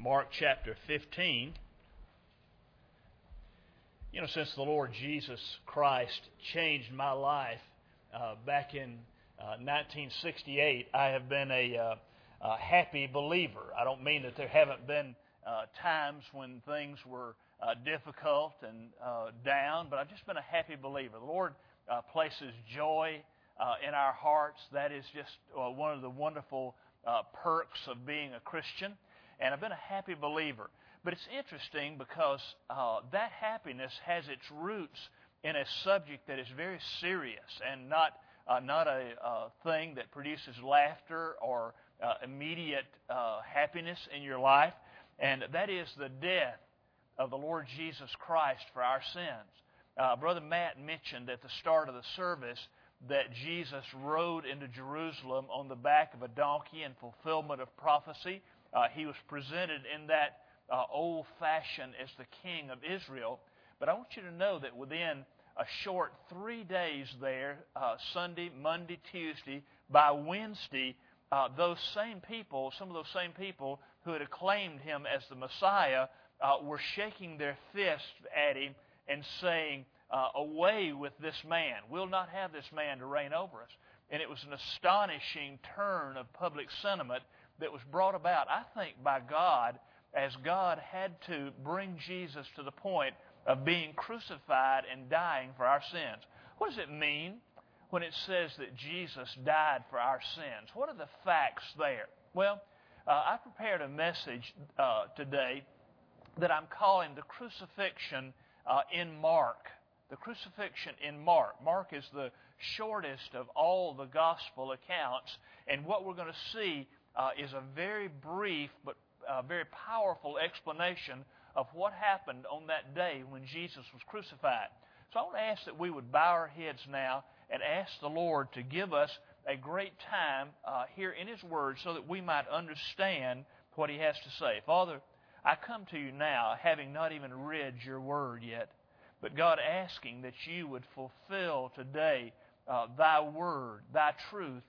Mark chapter 15. You know, since the Lord Jesus Christ changed my life back in 1968, I have been a happy believer. I don't mean that there haven't been times when things were difficult and down, but I've just been a happy believer. The Lord places joy in our hearts. That is just one of the wonderful perks of being a Christian. And I've been a happy believer. But it's interesting because that happiness has its roots in a subject that is very serious and not a thing that produces laughter or immediate happiness in your life. And that is the death of the Lord Jesus Christ for our sins. Brother Matt mentioned at the start of the service that Jesus rode into Jerusalem on the back of a donkey in fulfillment of prophecy. He was presented in that old fashion as the King of Israel. But I want you to know that within a short 3 days there, Sunday, Monday, Tuesday, by Wednesday, those same people, some of those same people who had acclaimed him as the Messiah, were shaking their fists at him and saying, away with this man. We'll not have this man to reign over us. And it was an astonishing turn of public sentiment that was brought about, I think, by God, as God had to bring Jesus to the point of being crucified and dying for our sins. What does it mean when it says that Jesus died for our sins? What are the facts there? Well, I prepared a message today that I'm calling the crucifixion in Mark. The crucifixion in Mark. Mark is the shortest of all the gospel accounts, and what we're going to see is a very brief but very powerful explanation of what happened on that day when Jesus was crucified. So I want to ask that we would bow our heads now and ask the Lord to give us a great time here in His Word so that we might understand what He has to say. Father, I come to you now having not even read your Word yet, but God, asking that you would fulfill today thy Word, thy truth,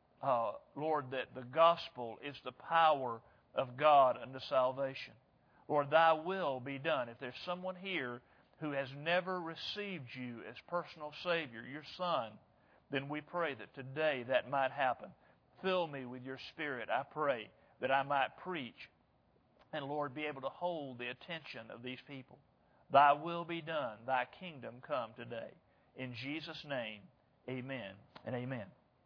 Lord, that the gospel is the power of God unto salvation. Lord, thy will be done. If there's someone here who has never received you as personal Savior, your Son, then we pray that today that might happen. Fill me with your Spirit, I pray, that I might preach and, Lord, be able to hold the attention of these people. Thy will be done, thy kingdom come today. In Jesus' name, amen and amen.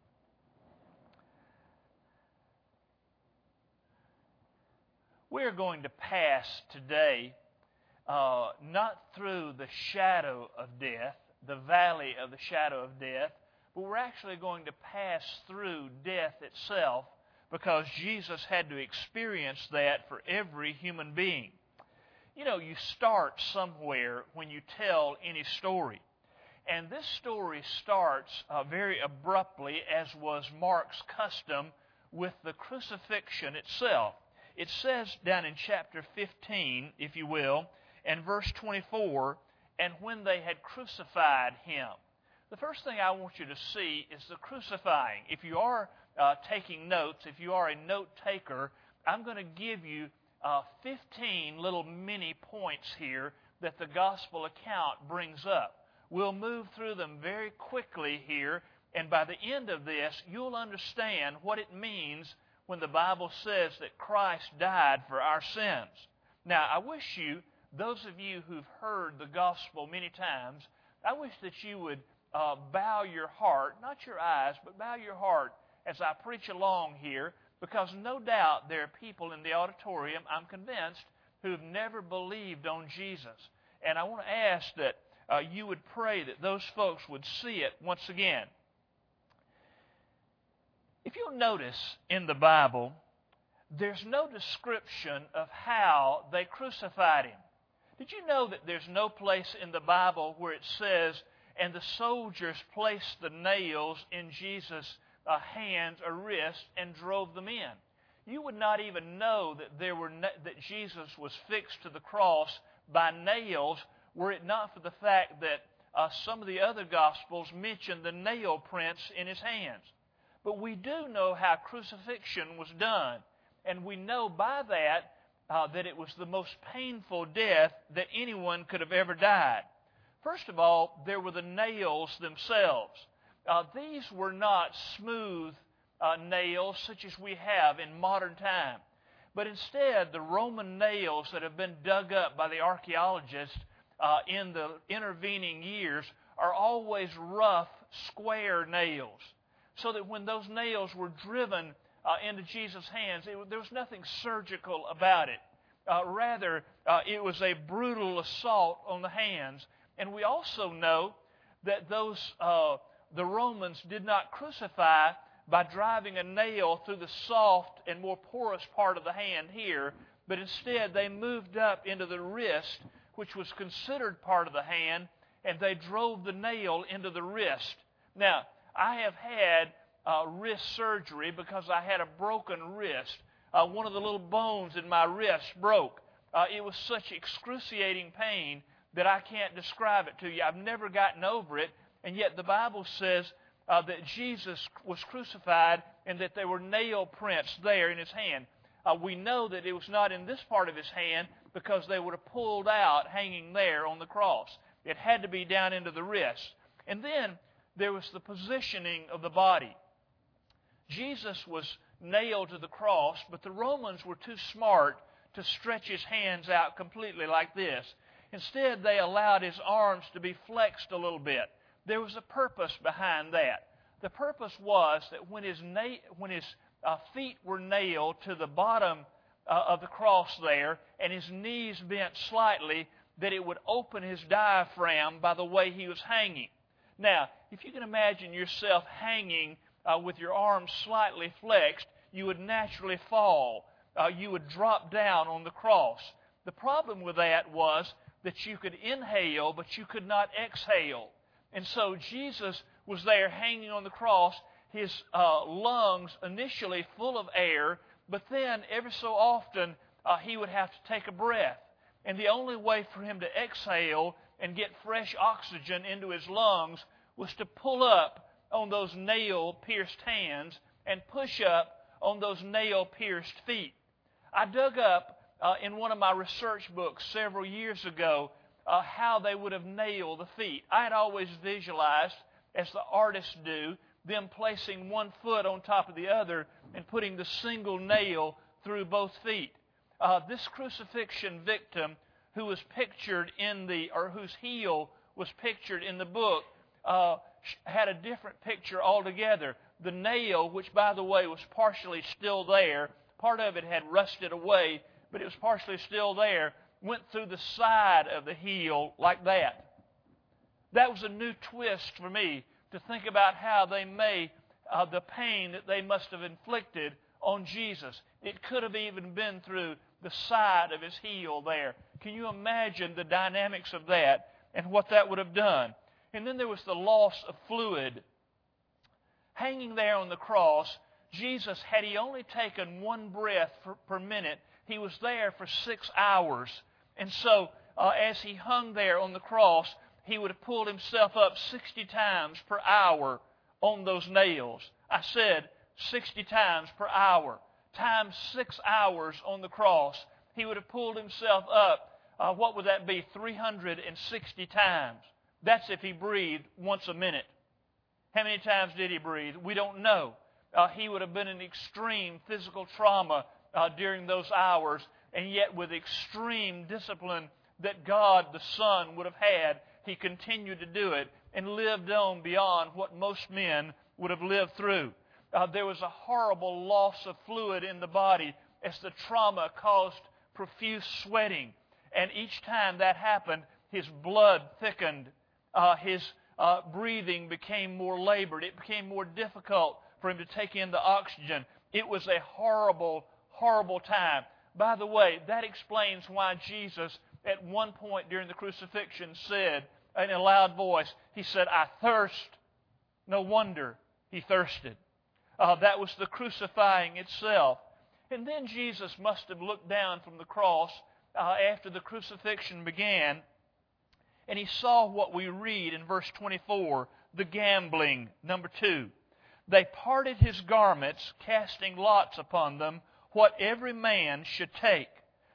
We're going to pass today not through the shadow of death, the valley of the shadow of death, but we're actually going to pass through death itself because Jesus had to experience that for every human being. You know, you start somewhere when you tell any story. And this story starts very abruptly, as was Mark's custom, with the crucifixion itself. It says down in chapter 15, if you will, and verse 24, and when they had crucified him. The first thing I want you to see is the crucifying. If you are taking notes, if you are a note taker, I'm going to give you 15 little mini points here that the gospel account brings up. We'll move through them very quickly here, and by the end of this, you'll understand what it means when the Bible says that Christ died for our sins. Now, I wish you, those of you who've heard the gospel many times, I wish that you would bow your heart, not your eyes, but bow your heart as I preach along here, because no doubt there are people in the auditorium, I'm convinced, who've never believed on Jesus. And I want to ask that you would pray that those folks would see it once again. If you'll notice in the Bible, there's no description of how they crucified him. Did you know that there's no place in the Bible where it says, and the soldiers placed the nails in Jesus' hands or wrists and drove them in? You would not even know that that Jesus was fixed to the cross by nails were it not for the fact that some of the other Gospels mention the nail prints in his hands. But we do know how crucifixion was done. And we know by that that it was the most painful death that anyone could have ever died. First of all, there were the nails themselves. These were not smooth nails such as we have in modern time, but instead the Roman nails that have been dug up by the archaeologists in the intervening years are always rough, square nails, so that when those nails were driven into Jesus' hands, there was nothing surgical about it. Rather, it was a brutal assault on the hands. And we also know that the Romans did not crucify by driving a nail through the soft and more porous part of the hand here, but instead they moved up into the wrist, which was considered part of the hand, and they drove the nail into the wrist. Now, I have had wrist surgery because I had a broken wrist. One of the little bones in my wrist broke. It was such excruciating pain that I can't describe it to you. I've never gotten over it, and yet the Bible says that Jesus was crucified and that there were nail prints there in his hand. We know that it was not in this part of his hand because they would have pulled out hanging there on the cross. It had to be down into the wrist. And then there was the positioning of the body. Jesus was nailed to the cross, but the Romans were too smart to stretch his hands out completely like this. Instead, they allowed his arms to be flexed a little bit. There was a purpose behind that. The purpose was that when his feet were nailed to the bottom of the cross there, and his knees bent slightly, that it would open his diaphragm by the way he was hanging. Now, if you can imagine yourself hanging with your arms slightly flexed, you would naturally fall. You would drop down on the cross. The problem with that was that you could inhale, but you could not exhale. And so Jesus was there hanging on the cross, his lungs initially full of air, but then every so often he would have to take a breath. And the only way for him to exhale and get fresh oxygen into his lungs was to pull up on those nail-pierced hands and push up on those nail-pierced feet. I dug up in one of my research books several years ago how they would have nailed the feet. I had always visualized, as the artists do, them placing one foot on top of the other and putting the single nail through both feet. This crucifixion victim who was pictured whose heel was pictured in the book had a different picture altogether. The nail, which by the way was partially still there, part of it had rusted away, but it was partially still there, went through the side of the heel like that. That was a new twist for me to think about how they made the pain that they must have inflicted on Jesus. It could have even been through the side of his heel there. Can you imagine the dynamics of that and what that would have done? And then there was the loss of fluid. Hanging there on the cross, Jesus, had he only taken one breath per minute, he was there for 6 hours. And so, as he hung there on the cross, he would have pulled himself up 60 times per hour on those nails. I said 60 times per hour. Times 6 hours on the cross, he would have pulled himself up, what would that be, 360 times. That's if he breathed once a minute. How many times did he breathe? We don't know. He would have been in extreme physical trauma during those hours, and yet with extreme discipline that God the Son would have had, he continued to do it and lived on beyond what most men would have lived through. There was a horrible loss of fluid in the body as the trauma caused profuse sweating. And each time that happened, his blood thickened. His breathing became more labored. It became more difficult for him to take in the oxygen. It was a horrible, horrible time. By the way, that explains why Jesus, at one point during the crucifixion, said in a loud voice, he said, "I thirst." No wonder he thirsted. That was the crucifying itself. And then Jesus must have looked down from the cross after the crucifixion began, and he saw what we read in verse 24, the gambling, number 2. They parted his garments, casting lots upon them, what every man should take.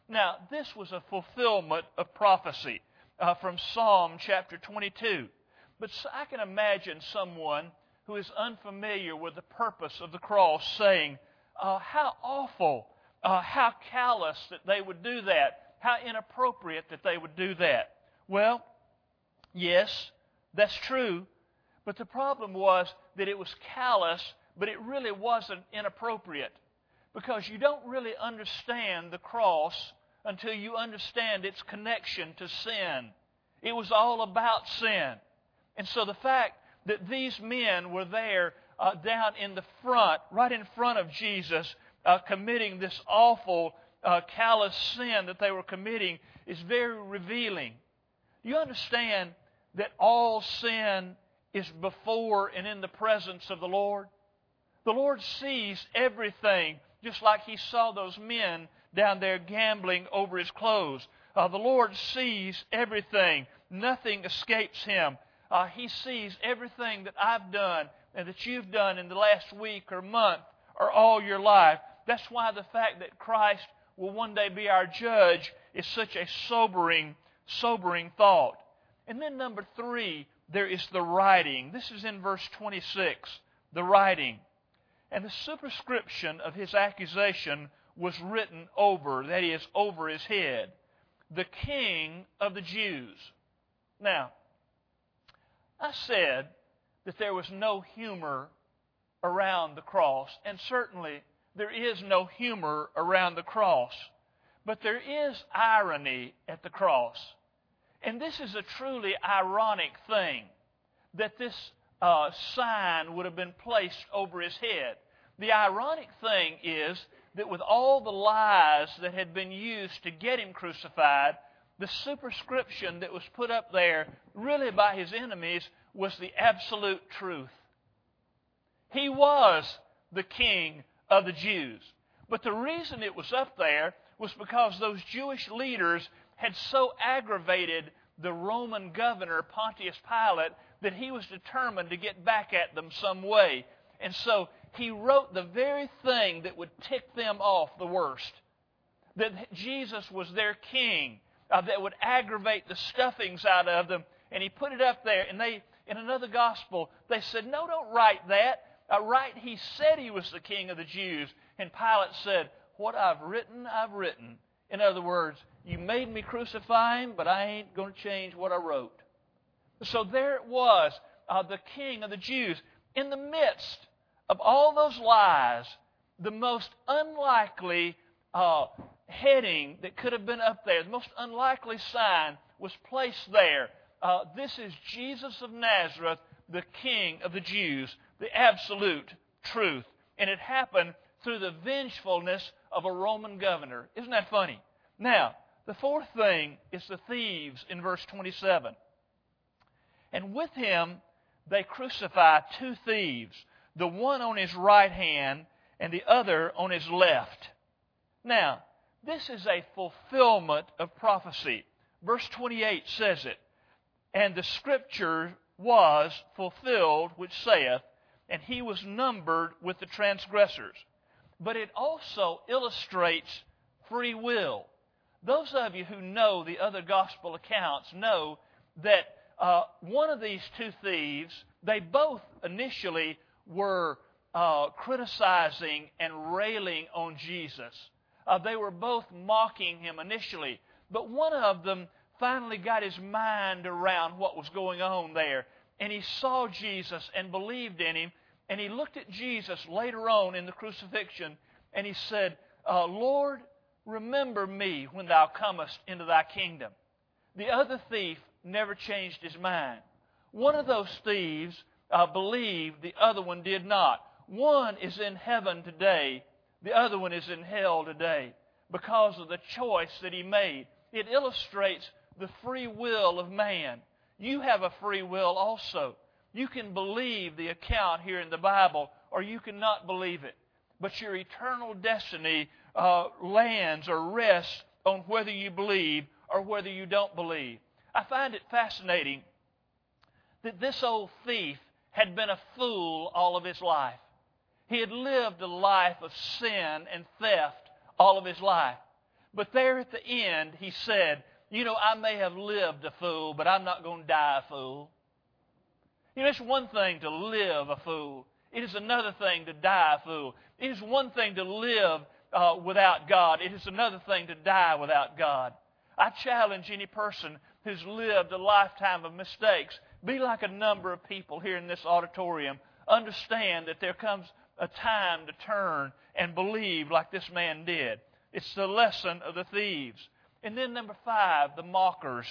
Now, this was a fulfillment of prophecy from Psalm chapter 22. But I can imagine someone who is unfamiliar with the purpose of the cross saying, how awful, how callous that they would do that, how inappropriate that they would do that. Well, yes, that's true, but the problem was that it was callous, but it really wasn't inappropriate, because you don't really understand the cross until you understand its connection to sin. It was all about sin. And so the fact that these men were there down in the front, right in front of Jesus, committing this awful, callous sin that they were committing is very revealing. Do you understand that all sin is before and in the presence of the Lord? The Lord sees everything, just like He saw those men down there gambling over His clothes. The Lord sees everything. Nothing escapes Him. He sees everything that I've done and that you've done in the last week or month or all your life. That's why the fact that Christ will one day be our judge is such a sobering thought. And then number 3, there is the writing. This is in verse 26, the writing. And the superscription of his accusation was written over, that is, over his head, the King of the Jews. Now, I said that there was no humor around the cross, and certainly there is no humor around the cross. But there is irony at the cross. And this is a truly ironic thing, that this sign would have been placed over his head. The ironic thing is that with all the lies that had been used to get him crucified, the superscription that was put up there, really by his enemies, was the absolute truth. He was the King of the Jews. But the reason it was up there was because those Jewish leaders had so aggravated the Roman governor, Pontius Pilate, that he was determined to get back at them some way. And so he wrote the very thing that would tick them off the worst. That Jesus was their king, that would aggravate the stuffings out of them. And he put it up there. And they, in another gospel, they said, no, don't write that. Write, he said he was the King of the Jews. And Pilate said, what I've written, I've written. In other words, you made me crucify him, but I ain't going to change what I wrote. So there it was, the King of the Jews. In the midst of all those lies, the most unlikely heading that could have been up there, the most unlikely sign was placed there. This is Jesus of Nazareth, the King of the Jews, the absolute truth. And it happened through the vengefulness of a Roman governor. Isn't that funny? Now, the fourth thing is the thieves in verse 27. And with him they crucify 2 thieves, the one on his right hand and the other on his left. Now, this is a fulfillment of prophecy. Verse 28 says it. And the scripture was fulfilled, which saith, and he was numbered with the transgressors. But it also illustrates free will. Those of you who know the other gospel accounts know that one of these 2 thieves, they both initially were criticizing and railing on Jesus. They were both mocking him initially. But one of them finally got his mind around what was going on there. And he saw Jesus and believed in him. And he looked at Jesus later on in the crucifixion and he said, Lord, remember me when thou comest into thy kingdom. The other thief never changed his mind. One of those thieves believed, the other one did not. One is in heaven today, the other one is in hell today because of the choice that he made. It illustrates the free will of man. You have a free will also. You can believe the account here in the Bible or you cannot believe it. But your eternal destiny lands or rests on whether you believe or whether you don't believe. I find it fascinating that this old thief had been a fool all of his life. He had lived a life of sin and theft all of his life. But there at the end, he said, you know, I may have lived a fool, but I'm not going to die a fool. You know, it's one thing to live a fool. It is another thing to die a fool. It is one thing to live without God. It is another thing to die without God. I challenge any person who's lived a lifetime of mistakes, be like a number of people here in this auditorium. Understand that there comes a time to turn and believe like this man did. It's the lesson of the thieves. And then number 5, the mockers.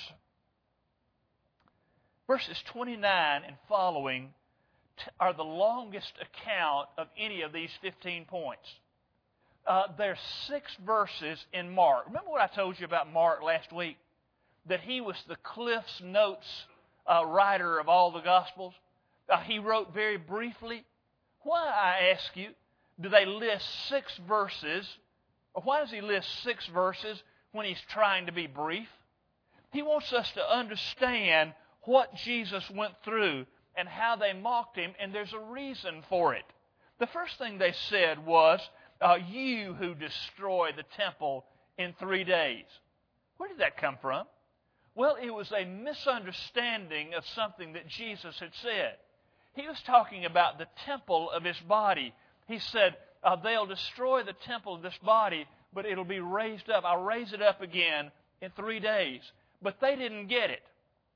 Verses 29 and following are the longest account of any of these 15 points. There's 6 verses in Mark. Remember what I told you about Mark last week? That he was the Cliff's Notes writer of all the Gospels. He wrote very briefly. Why, I ask you, do they list 6 verses? Or why does he list 6 verses when he's trying to be brief? He wants us to understand what Jesus went through and how they mocked him, and there's a reason for it. The first thing they said was, you who destroy the temple in 3 days. Where did that come from? Well, it was a misunderstanding of something that Jesus had said. He was talking about the temple of His body. He said, they'll destroy the temple of this body, but it'll be raised up. I'll raise it up again in 3 days. But they didn't get it.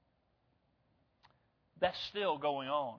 That's still going on.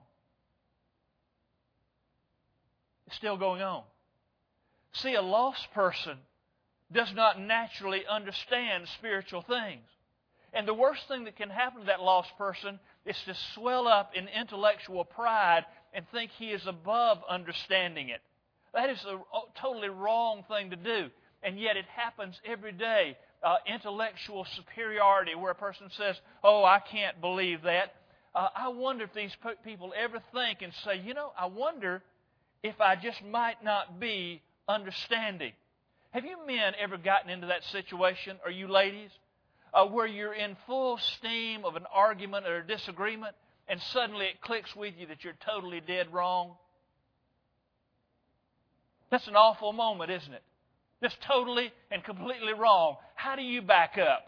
It's still going on. See, a lost person does not naturally understand spiritual things. And the worst thing that can happen to that lost person is to swell up in intellectual pride and think he is above understanding it. That is a totally wrong thing to do. And yet it happens every day. Intellectual superiority, where a person says, oh, I can't believe that. I wonder if these people ever think and say, you know, I wonder if I just might not be understanding. Have you men ever gotten into that situation, or you ladies, where you're in full steam of an argument or a disagreement, and suddenly it clicks with you that you're totally dead wrong? That's an awful moment, isn't it? Just totally and completely wrong. How do you back up?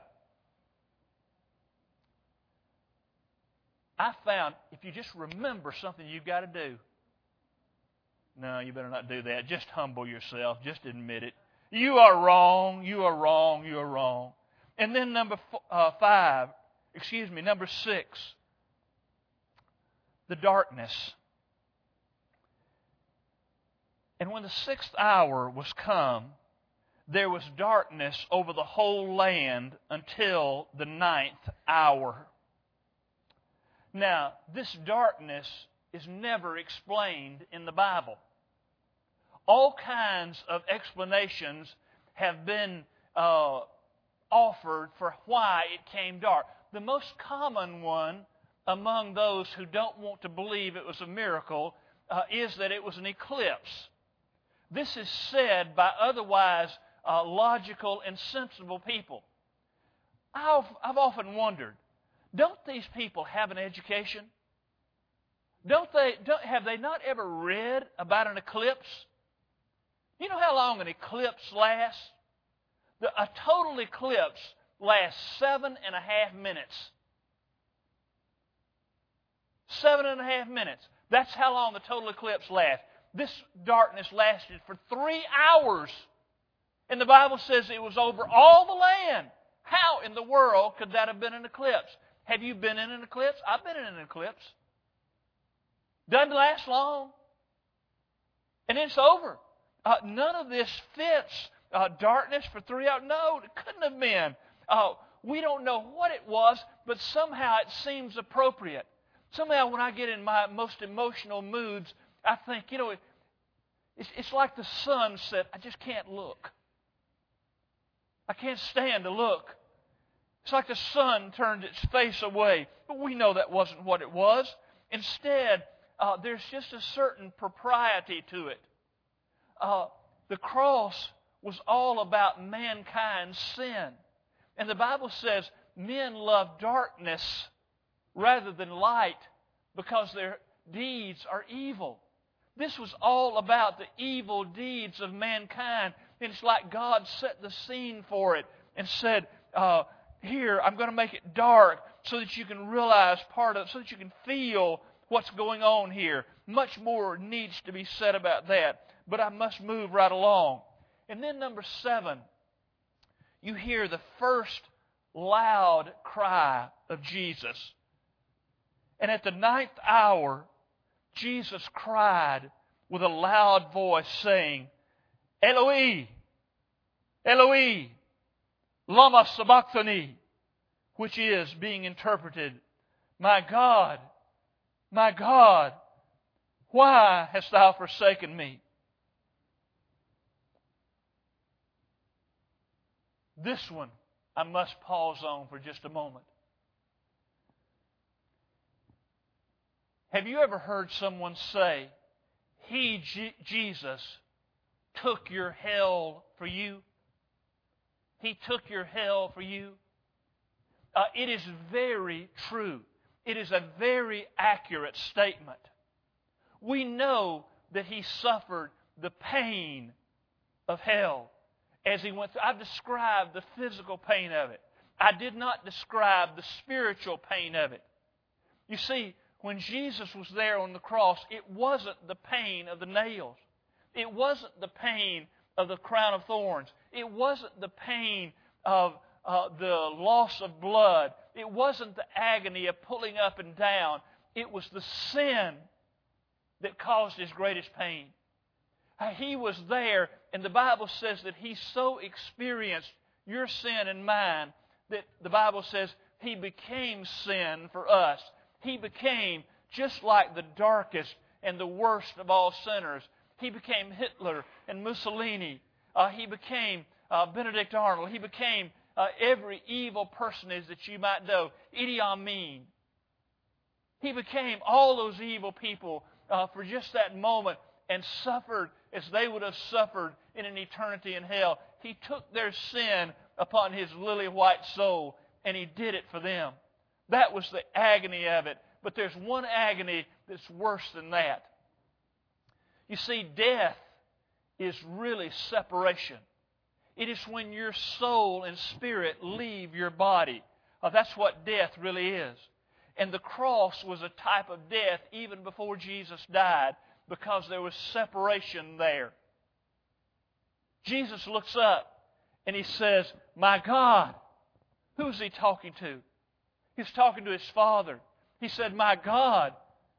I found if you just remember something you've got to do. No, you better not do that. Just humble yourself. Just admit it. You are wrong. You are wrong. You are wrong. And then number 6, the darkness. And when the 6th hour was come, there was darkness over the whole land until the 9th hour. Now, this darkness is never explained in the Bible. All kinds of explanations have been offered for why it came dark. The most common one among those who don't want to believe it was a miracle is that it was an eclipse. This is said by otherwise logical and sensible people. I've often wondered, don't these people have an education? Have they not ever read about an eclipse? You know how long an eclipse lasts? A total eclipse lasts 7.5 minutes. 7.5 minutes. That's how long the total eclipse lasts. This darkness lasted for 3 hours. And the Bible says it was over all the land. How in the world could that have been an eclipse? Have you been in an eclipse? I've been in an eclipse. Doesn't last long. And it's over. None of this fits. Darkness for 3 hours. No, it couldn't have been. We don't know what it was, but somehow it seems appropriate. Somehow when I get in my most emotional moods, I think, you know, it's like the sunset. I just can't look. I can't stand to look. It's like the sun turned its face away. But we know that wasn't what it was. Instead, there's just a certain propriety to it. The cross was all about mankind's sin. And the Bible says men love darkness rather than light because their deeds are evil. This was all about the evil deeds of mankind. And it's like God set the scene for it and said, here, I'm going to make it dark so that you can realize part of it, so that you can feel what's going on here. Much more needs to be said about that, but I must move right along. And then number 7, you hear the first loud cry of Jesus. And at the 9th hour, Jesus cried with a loud voice saying, Eloi, Eloi, lama sabachthani, which is being interpreted, my God, why hast thou forsaken me? This one I must pause on for just a moment. Have you ever heard someone say, Jesus, took your hell for you? He took your hell for you? It is very true. It is a very accurate statement. We know that He suffered the pain of hell as He went through. I've described the physical pain of it. I did not describe the spiritual pain of it. You see, when Jesus was there on the cross, it wasn't the pain of the nails. It wasn't the pain of the crown of thorns. It wasn't the pain of the loss of blood. It wasn't the agony of pulling up and down. It was the sin that caused His greatest pain. He was there, and the Bible says that He so experienced your sin and mine that the Bible says He became sin for us. He became just like the darkest and the worst of all sinners. He became Hitler and Mussolini. He became Benedict Arnold. He became every evil personage that you might know. Idi Amin. He became all those evil people for just that moment and suffered as they would have suffered in an eternity in hell. He took their sin upon His lily white soul, and He did it for them. That was the agony of it. But there's one agony that's worse than that. You see, death is really separation. It is when your soul and spirit leave your body. That's what death really is. And the cross was a type of death even before Jesus died, because there was separation there. Jesus looks up and He says, my God. Who's He talking to? He's talking to His Father. He said, my God,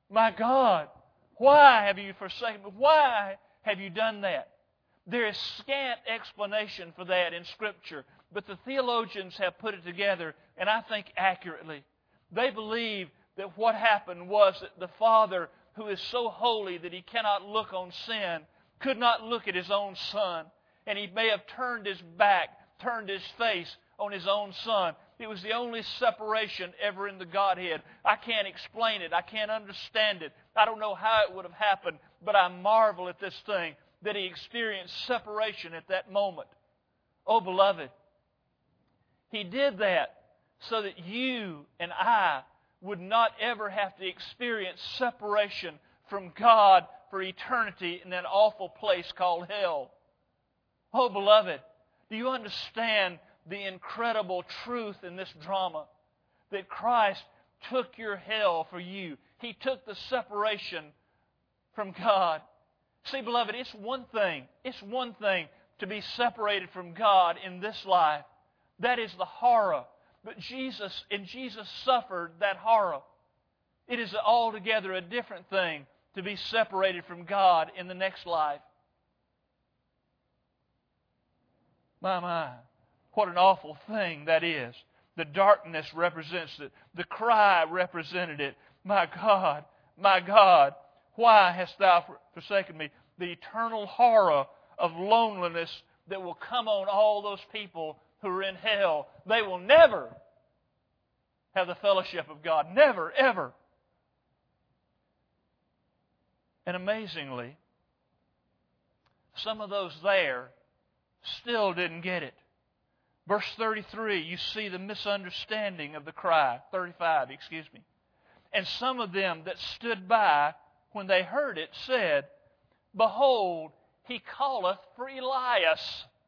why have you forsaken me? Why have you done that? There is scant explanation for that in Scripture, but the theologians have put it together, and I think accurately. They believe that what happened was that the Father, who is so holy that He cannot look on sin, could not look at His own Son, and He may have turned His back, turned His face on His own Son. It was the only separation ever in the Godhead. I can't explain it. I can't understand it. I don't know how it would have happened, but I marvel at this thing, that He experienced separation at that moment. Oh, beloved, He did that so that you and I would not ever have to experience separation from God for eternity in that awful place called hell. Oh, beloved, do you understand the incredible truth in this drama? That Christ took your hell for you. He took the separation from God. See, beloved, it's one thing to be separated from God in this life. That is the horror. But Jesus suffered that horror. It is altogether a different thing to be separated from God in the next life. My. What an awful thing that is. The darkness represents it. The cry represented it. My God, why hast thou forsaken me? The eternal horror of loneliness that will come on all those people who are in hell. They will never have the fellowship of God. Never, ever. And amazingly, some of those there still didn't get it. Verse 33, you see the misunderstanding of the cry. 35, excuse me. And some of them that stood by, when they heard it, said, Behold, he calleth for Elias.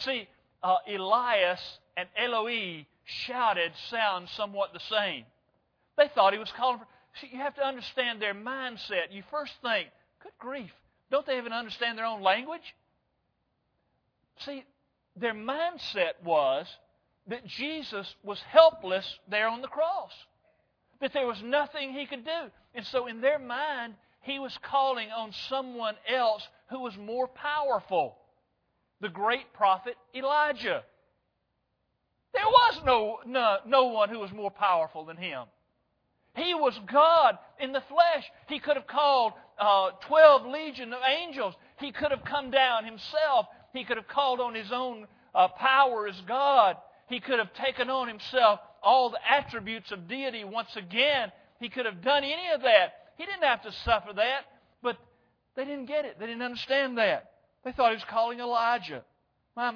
See, Elias and Eloi shouted sound somewhat the same. They thought he was calling for... See, you have to understand their mindset. You first think, good grief, don't they even understand their own language? See, their mindset was that Jesus was helpless there on the cross, that there was nothing he could do. And so in their mind, he was calling on someone else who was more powerful, the great prophet Elijah. There was no one who was more powerful than him. He was God in the flesh. He could have called 12 legion of angels. He could have come down himself. He could have called on his own power as God. He could have taken on himself all the attributes of deity once again. He could have done any of that. He didn't have to suffer that, but they didn't get it. They didn't understand that. They thought he was calling Elijah. My.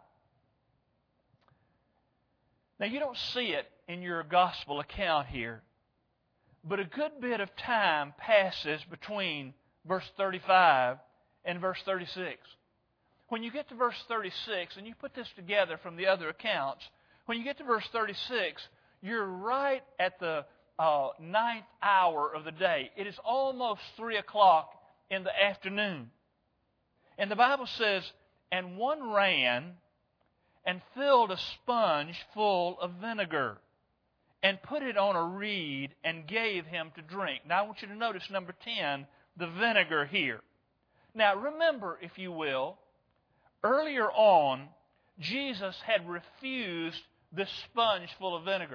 Now, you don't see it in your gospel account here, but a good bit of time passes between verse 35 and verse 36. When you get to verse 36, and you put this together from the other accounts, when you get to verse 36, you're right at the ninth hour of the day. It is almost 3 o'clock in the afternoon. And the Bible says, and one ran and filled a sponge full of vinegar and put it on a reed and gave him to drink. Now I want you to notice number 10, the vinegar here. Now remember, if you will, earlier on, Jesus had refused this sponge full of vinegar.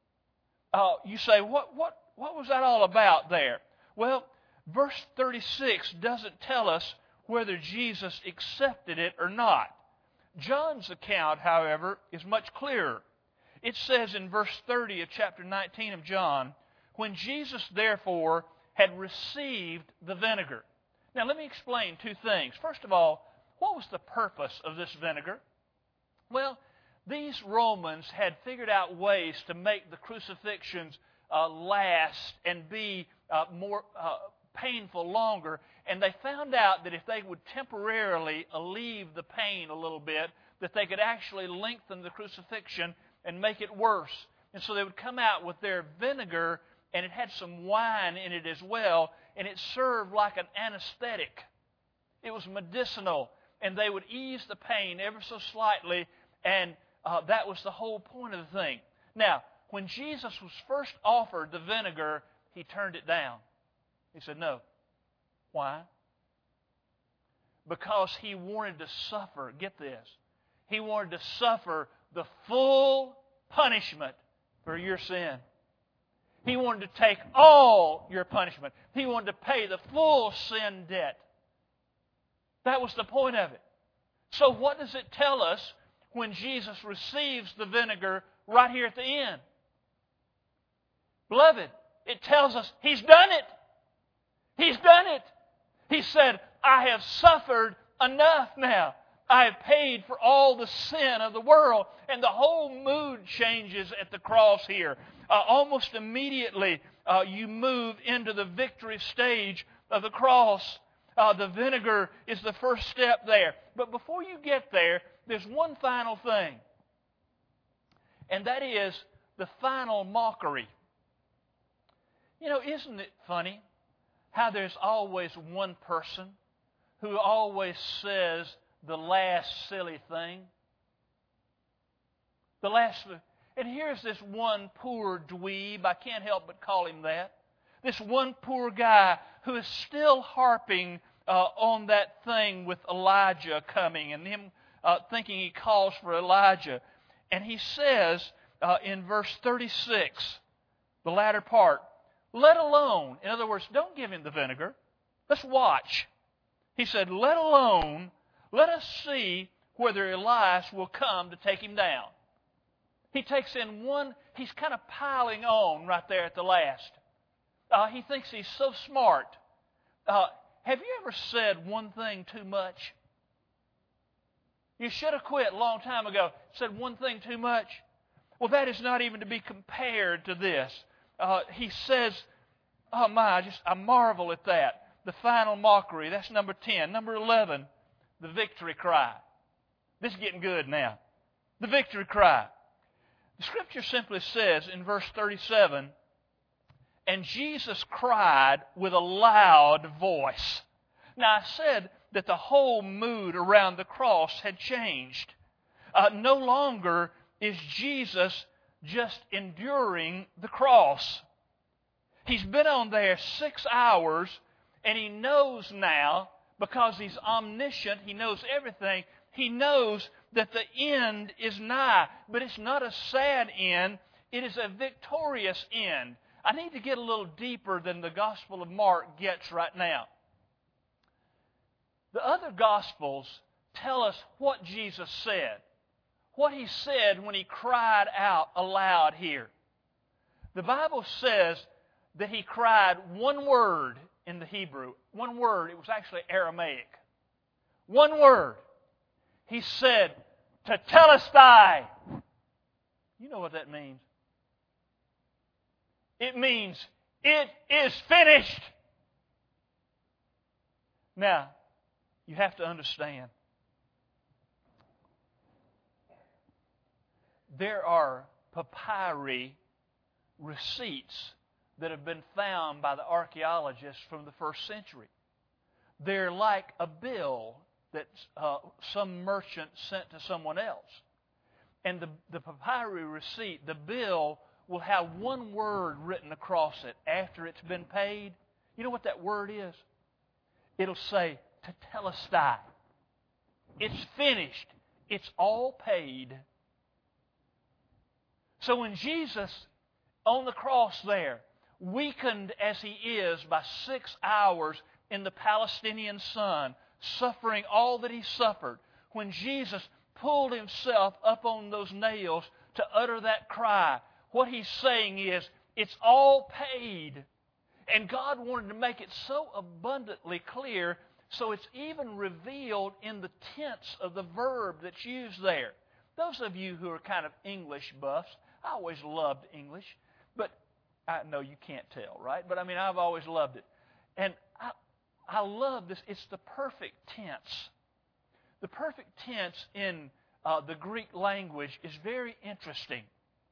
You say, what was that all about there? Well, verse 36 doesn't tell us whether Jesus accepted it or not. John's account, however, is much clearer. It says in verse 30 of chapter 19 of John, when Jesus therefore had received the vinegar. Now let me explain two things. First of all, what was the purpose of this vinegar? Well, these Romans had figured out ways to make the crucifixions last and be more painful longer. And they found out that if they would temporarily alleviate the pain a little bit, that they could actually lengthen the crucifixion and make it worse. And so they would come out with their vinegar, and it had some wine in it as well, and it served like an anesthetic. It was medicinal, and they would ease the pain ever so slightly, and that was the whole point of the thing. Now, when Jesus was first offered the vinegar, he turned it down. He said, no. Why? Because he wanted to suffer. Get this. He wanted to suffer the full punishment for your sin. He wanted to take all your punishment. He wanted to pay the full sin debt. That was the point of it. So what does it tell us when Jesus receives the vinegar right here at the end? Beloved, it tells us He's done it. He's done it. He said, I have suffered enough now. I have paid for all the sin of the world. And the whole mood changes at the cross here. Almost immediately, you move into the victory stage of the cross. The vinegar is the first step there. But before you get there, there's one final thing. And that is the final mockery. You know, isn't it funny how there's always one person who always says the last silly thing? And here's this one poor dweeb, I can't help but call him that. This one poor guy who is still harping on that thing with Elijah coming and him thinking he calls for Elijah. And he says in verse 36, the latter part, let alone, in other words, don't give him the vinegar. Let's watch. He said, let alone, let us see whether Elias will come to take him down. He takes in one, he's kind of piling on right there at the last. He thinks he's so smart. Have you ever said one thing too much? You should have quit a long time ago. Said one thing too much. Well, that is not even to be compared to this. He says, oh my, I marvel at that. The final mockery, that's number 10. Number 11, the victory cry. This is getting good now. The victory cry. The Scripture simply says in verse 37, and Jesus cried with a loud voice. Now I said that the whole mood around the cross had changed. No longer is Jesus just enduring the cross. He's been on there 6 hours, and He knows now, because He's omniscient, He knows everything, He knows that the end is nigh. But it's not a sad end, it is a victorious end. I need to get a little deeper than the Gospel of Mark gets right now. The other Gospels tell us what Jesus said, what He said when He cried out aloud here. The Bible says that He cried one word in the Hebrew. One word. It was actually Aramaic. One word. He said, Tetelestai. You know what that means. It means, it is finished. Now, you have to understand, there are papyri receipts that have been found by the archaeologists from the first century. They're like a bill that some merchant sent to someone else. And the papyri receipt, the bill, will have one word written across it after it's been paid. You know what that word is? It'll say, Tetelestai. It's finished. It's all paid. So when Jesus, on the cross there, weakened as He is by 6 hours in the Palestinian sun, suffering all that He suffered, when Jesus pulled Himself up on those nails to utter that cry, what He's saying is, it's all paid. And God wanted to make it so abundantly clear, so it's even revealed in the tense of the verb that's used there. Those of you who are kind of English buffs, I always loved English, but I know you can't tell, right? But I mean, I've always loved it. And I love this. It's the perfect tense. The perfect tense in the Greek language is very interesting.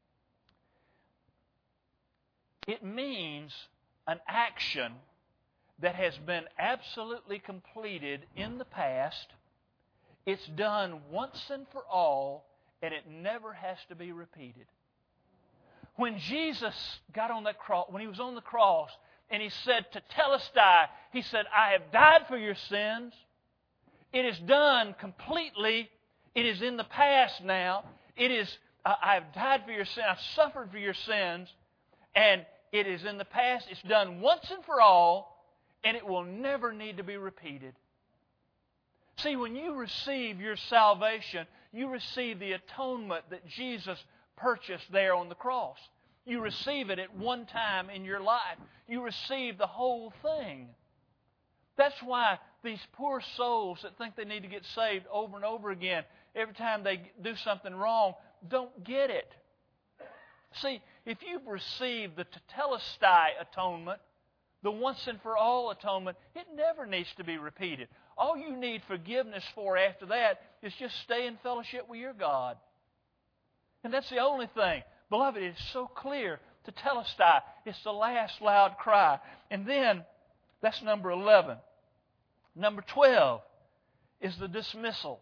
It means an action that has been absolutely completed in the past. It's done once and for all, and it never has to be repeated. When Jesus got on that cross, when He was on the cross, and He said, Tetelestai, He said, I have died for your sins. It is done completely. It is in the past now. It is, I have died for your sins. I've suffered for your sins. And it is in the past. It's done once and for all, and it will never need to be repeated. See, when you receive your salvation, you receive the atonement that Jesus purchased there on the cross. You receive it at one time in your life. You receive the whole thing. That's why these poor souls that think they need to get saved over and over again, every time they do something wrong, don't get it. See, if you've received the Tetelestai atonement, the once and for all atonement, it never needs to be repeated. All you need forgiveness for after that is just stay in fellowship with your God. And that's the only thing. Beloved, it's so clear. Tetelestai, it's the last loud cry. And then, that's number 11. Number 12 is the dismissal.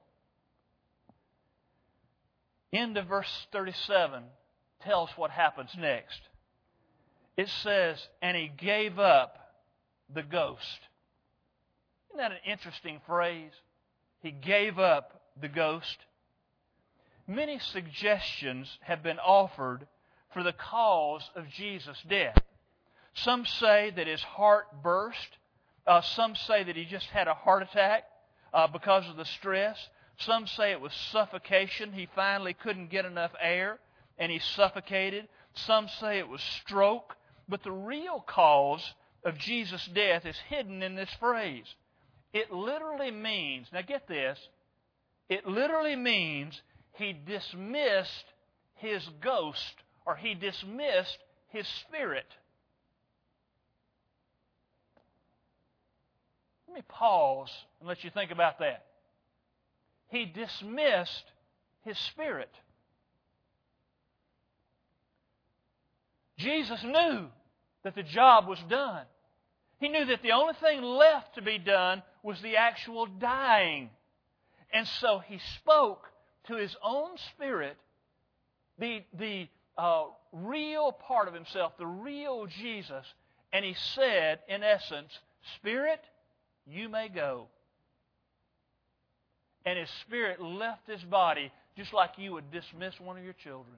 End of verse 37 tells what happens next. It says, and He gave up the ghost. Isn't that an interesting phrase? He gave up the ghost. Many suggestions have been offered for the cause of Jesus' death. Some say that His heart burst. Some say that He just had a heart attack because of the stress. Some say it was suffocation. He finally couldn't get enough air and He suffocated. Some say it was stroke. But the real cause of Jesus' death is hidden in this phrase. It literally means, now get this, it literally means He dismissed His ghost, or He dismissed His spirit. Let me pause and let you think about that. He dismissed His Spirit. Jesus knew that the job was done. He knew that the only thing left to be done was the actual dying. And so He spoke to His own spirit, the real part of Himself, the real Jesus, and He said, in essence, Spirit, you may go. And His spirit left His body just like you would dismiss one of your children.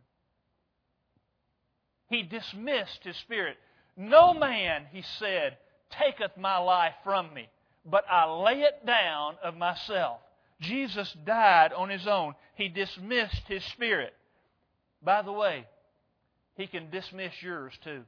He dismissed His spirit. No man, He said, taketh my life from me, but I lay it down of myself. Jesus died on His own. He dismissed His spirit. By the way, He can dismiss yours too.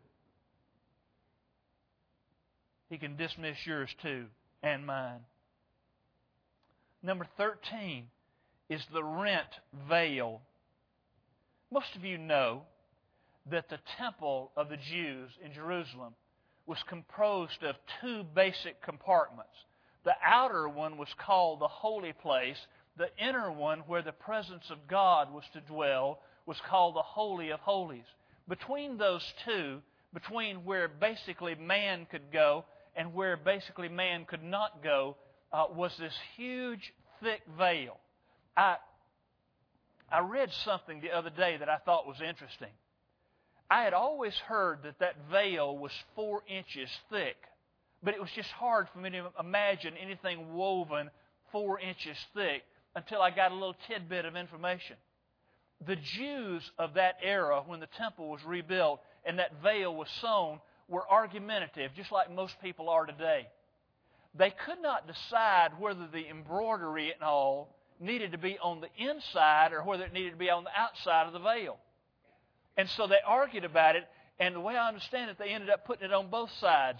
He can dismiss yours too, and mine. Number 13 is the rent veil. Most of you know that the temple of the Jews in Jerusalem was composed of two basic compartments. The outer one was called the holy place. The inner one, where the presence of God was to dwell, was called the Holy of Holies. Between those two, between where basically man could go and where basically man could not go, was this huge, thick veil. I read something the other day that I thought was interesting. I had always heard that veil was 4 inches thick, but it was just hard for me to imagine anything woven 4 inches thick until I got a little tidbit of information. The Jews of that era, when the temple was rebuilt and that veil was sewn, were argumentative, just like most people are today. They could not decide whether the embroidery and all needed to be on the inside or whether it needed to be on the outside of the veil. And so they argued about it, and the way I understand it, they ended up putting it on both sides.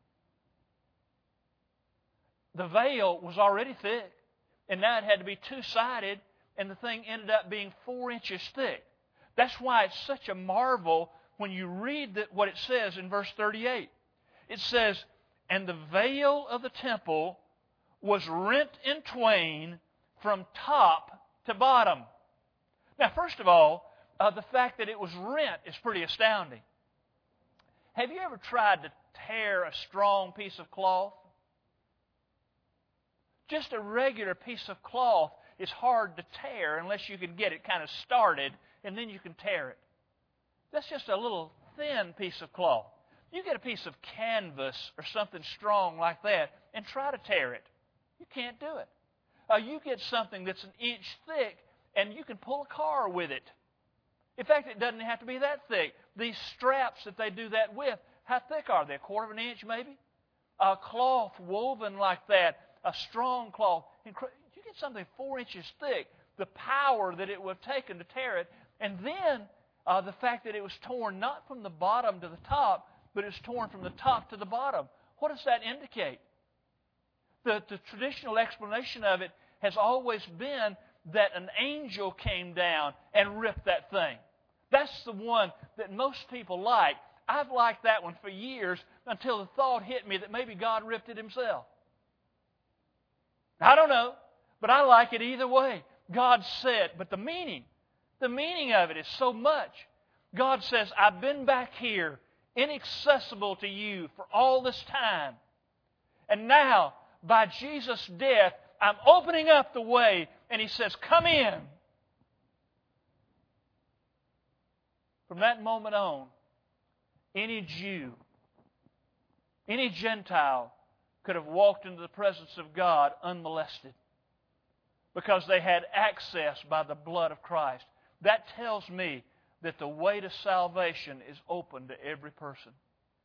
The veil was already thick, and now it had to be two-sided, and the thing ended up being 4 inches thick. That's why it's such a marvel when you read what it says in verse 38. It says, "And the veil of the temple was rent in twain from top to bottom." Now, first of all, the fact that it was rent is pretty astounding. Have you ever tried to tear a strong piece of cloth? Just a regular piece of cloth is hard to tear unless you can get it kind of started, and then you can tear it. That's just a little thin piece of cloth. You get a piece of canvas or something strong like that and try to tear it. You can't do it. You get something that's 1 inch thick and you can pull a car with it. In fact, it doesn't have to be that thick. These straps that they do that with, how thick are they? 1/4 of an inch maybe? A cloth woven like that, a strong cloth. You get something 4 inches thick, the power that it would have taken to tear it, and then the fact that it was torn not from the bottom to the top, but it's torn from the top to the bottom. What does that indicate? The traditional explanation of it has always been that an angel came down and ripped that thing. That's the one that most people like. I've liked that one for years until the thought hit me that maybe God ripped it Himself. I don't know, but I like it either way. God said, but the meaning of it is so much. God says, I've been back here, inaccessible to you for all this time. And now, by Jesus' death, I'm opening up the way, and He says, come in. From that moment on, any Jew, any Gentile could have walked into the presence of God unmolested because they had access by the blood of Christ. That tells me that the way to salvation is open to every person.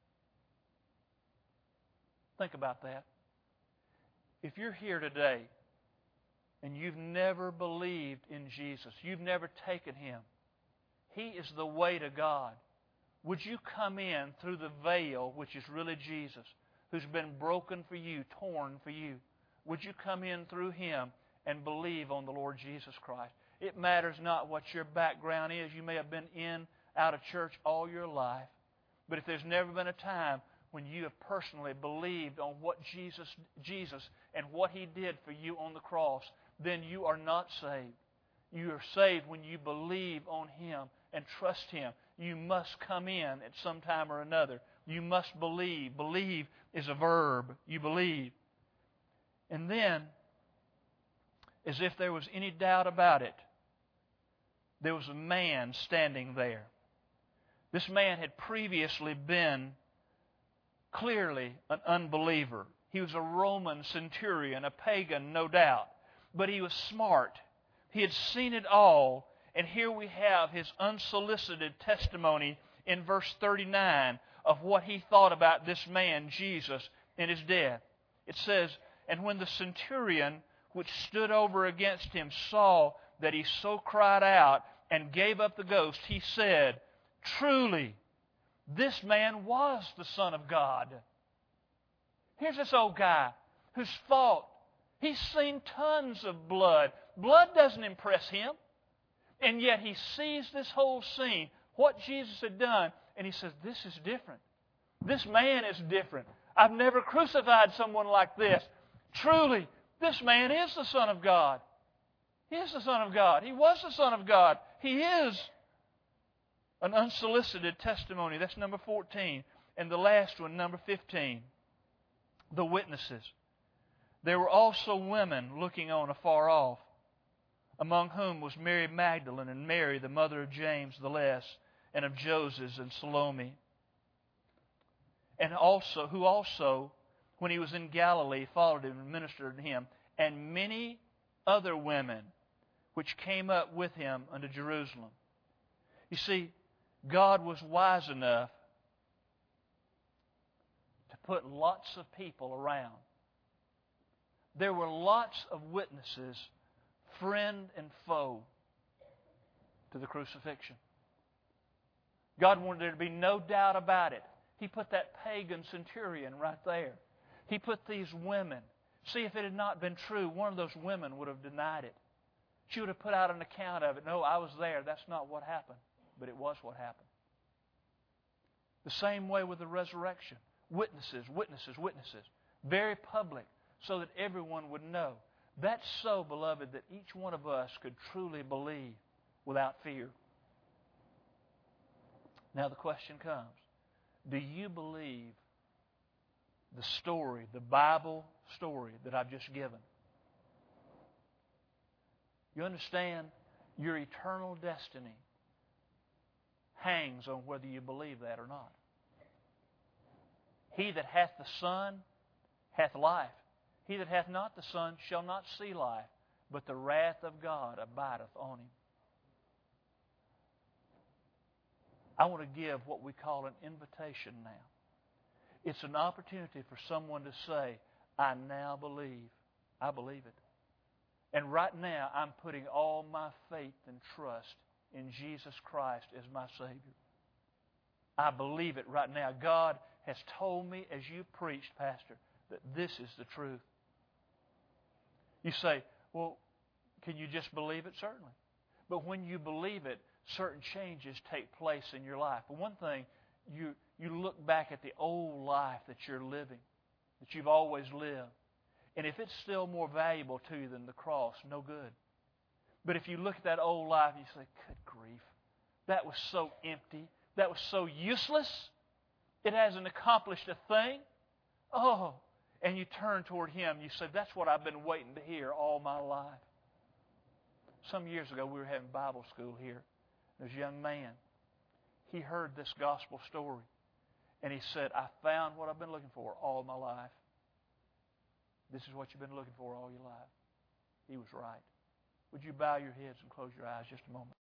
Think about that. If you're here today and you've never believed in Jesus, you've never taken Him, He is the way to God. Would you come in through the veil, which is really Jesus, who's been broken for you, torn for you? Would you come in through Him and believe on the Lord Jesus Christ? It matters not what your background is. You may have been out of church all your life. But if there's never been a time when you have personally believed on what Jesus and what He did for you on the cross, then you are not saved. You are saved when you believe on Him and trust Him. You must come in at some time or another. You must believe. Believe is a verb. You believe. And then, as if there was any doubt about it, there was a man standing there. This man had previously been clearly an unbeliever. He was a Roman centurion, a pagan, no doubt. But he was smart. He had seen it all. And here we have his unsolicited testimony in verse 39 of what he thought about this man, Jesus, and his death. It says, "And when the centurion which stood over against him saw that he so cried out and gave up the ghost, he said, 'Truly, this man was the Son of God.'" Here's this old guy who's fought. He's seen tons of blood. Blood doesn't impress him. And yet he sees this whole scene, what Jesus had done, and he says, "This is different. This man is different. I've never crucified someone like this. Truly, this man is the Son of God. He is the Son of God. He was the Son of God. He is." An unsolicited testimony. That's number 14. And the last one, number 15. The witnesses. There were also women looking on afar off, among whom was Mary Magdalene and Mary, the mother of James the Less, and of Joses and Salome. And who also, when he was in Galilee, followed him and ministered to him, and many other women which came up with him unto Jerusalem. You see, God was wise enough to put lots of people around. There were lots of witnesses, friend and foe, to the crucifixion. God wanted there to be no doubt about it. He put that pagan centurion right there. He put these women. See, if it had not been true, one of those women would have denied it. She would have put out an account of it. "No, I was there. That's not what happened." But it was what happened. The same way with the resurrection. Witnesses, witnesses, witnesses. Very public, so that everyone would know. That's so, beloved, that each one of us could truly believe without fear. Now the question comes, do you believe the story, the Bible story that I've just given? You understand, your eternal destiny hangs on whether you believe that or not. He that hath the Son hath life. He that hath not the Son shall not see life, but the wrath of God abideth on him. I want to give what we call an invitation now. It's an opportunity for someone to say, "I now believe." I believe it. And right now, I'm putting all my faith and trust in Jesus Christ as my Savior. I believe it right now. God has told me, as you preached, Pastor, that this is the truth. You say, "Well, can you just believe it?" Certainly. But when you believe it, certain changes take place in your life. For one thing, you look back at the old life that you're living, that you've always lived. And if it's still more valuable to you than the cross, no good. But if you look at that old life and you say, "Good grief, that was so empty. That was so useless. It hasn't accomplished a thing." Oh, and you turn toward Him. You say, "That's what I've been waiting to hear all my life." Some years ago, we were having Bible school here. There's a young man. He heard this gospel story. And he said, "I found what I've been looking for all my life." This is what you've been looking for all your life. He was right. Would you bow your heads and close your eyes just a moment?